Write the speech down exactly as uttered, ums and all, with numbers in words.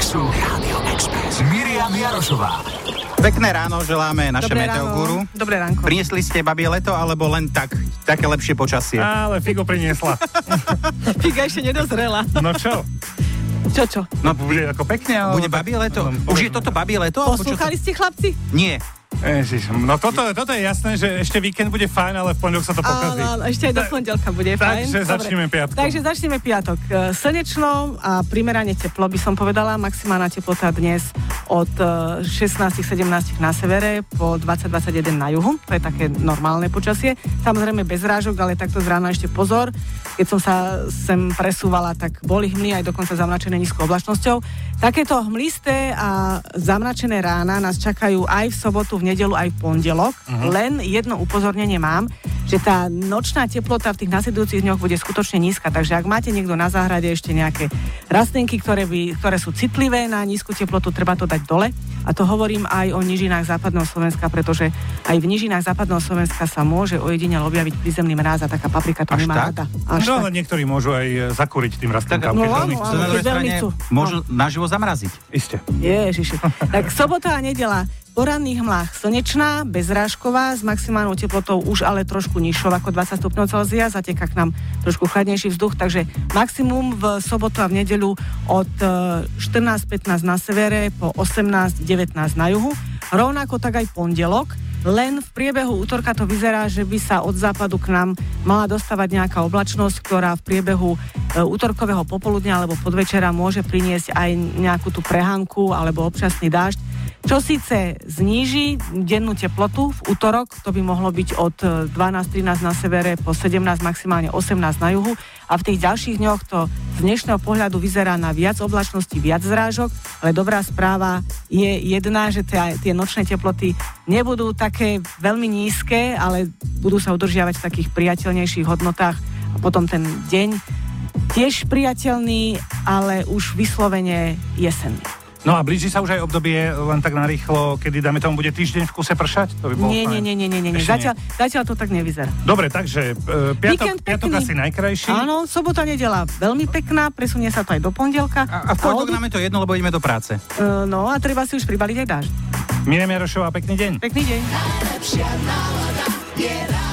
Expressu. Rádio Express. Miriam Jarošová. Pekné ráno želáme naše meteoguru. Dobré ránko. Priniesli ste babie leto, alebo len tak, také lepšie počasie? Ale Figo priniesla. Figa ešte nedozrela. No čo? Čo, čo? No, Bude ako pekne, ale... bude babie leto? No, Už je toto babie leto? alebo čo to- Poslúchali ste, chlapci? Nie. Ježiš, no toto, toto je jasné, že ešte víkend bude fajn, ale v pondelok sa to pokazí. Áno, ešte aj do pondelka bude fajn. Takže Dobre. začneme piatkom. Takže začneme piatok. E, Slnečno a primerane teplo, by som povedala. Maximálna teplota dnes od e, šestnásť sedemnásť na severe po dvadsať dvadsaťjeden na juhu. To je také normálne počasie. Samozrejme bez rážok, ale takto z rána ešte pozor. Keď som sa sem presúvala, tak boli hmly aj dokonca zamračené nízkou oblačnosťou. Takéto hmlisté a zamračené rána nás čakajú aj v sobotu, v nedeľu, aj v pondelok. Uh-huh. Len jedno upozornenie mám, že tá nočná teplota v tých nasledujúcich dňoch bude skutočne nízka. Takže ak máte niekto na záhrade ešte nejaké rastlinky, ktoré, by, ktoré sú citlivé na nízku teplotu, treba to dať dole. A to hovorím aj o nížinách západného Slovenska, pretože aj v nížinách západného Slovenska sa môže ojedinele objaviť prízemný mráz a taká paprika to Až nemá tak? rada. Až No, tak. ale niektorí môžu aj zakúriť tým rastlinkám. No, keď áno, veľmi áno. chcú. Na druhej veľmi strane chcú. môžu naživo zamraziť. Isté. Ježiši. Tak sobota a nedeľa po ranných hmlách slnečná, bezrážková, s maximálnou teplotou už ale trošku nižšou ako dvadsať stupňov Celzia, zateká k nám trošku chladnejší vzduch, takže maximum v sobotu a v nedeľu od štrnásť pätnásť na severe po osemnásť devätnásť na juhu. Rovnako tak aj pondelok, len v priebehu útorka to vyzerá, že by sa od západu k nám mala dostávať nejaká oblačnosť, ktorá v priebehu útorkového popoludňa alebo podvečera môže priniesť aj nejakú tú prehánku alebo občasný dážď, čo síce zníži dennú teplotu v útorok, to by mohlo byť od dvanásť trinásť na severe po sedemnásť, maximálne osemnásť na juhu, a v tých ďalších dňoch to z dnešného pohľadu vyzerá na viac oblačnosti, viac zrážok, ale dobrá správa je jedna, že tie, tie nočné teploty nebudú také veľmi nízke, ale budú sa udržiavať v takých priateľnejších hodnotách a potom ten deň tiež priateľný, ale už vyslovene jesenný. No a blíži sa už aj obdobie, len tak narýchlo, kedy dáme tomu bude týždeň v kuse pršať? To by bolo Nie, fajn. nie, nie, nie, nie, nie. Zatiaľ, zatiaľ to tak nevyzerá. Dobre, takže e, piatok, Víkend piatok pekný. asi najkrajší. Áno, sobota, nedeľa veľmi pekná, presunie sa to aj do pondelka. A, a v pondelok od- nám je to jedno, lebo ideme do práce. Uh, no a treba si už pribaliť aj dážď. Miriam Jarošová, pekný deň. Pekný deň. Najlepšia nálada je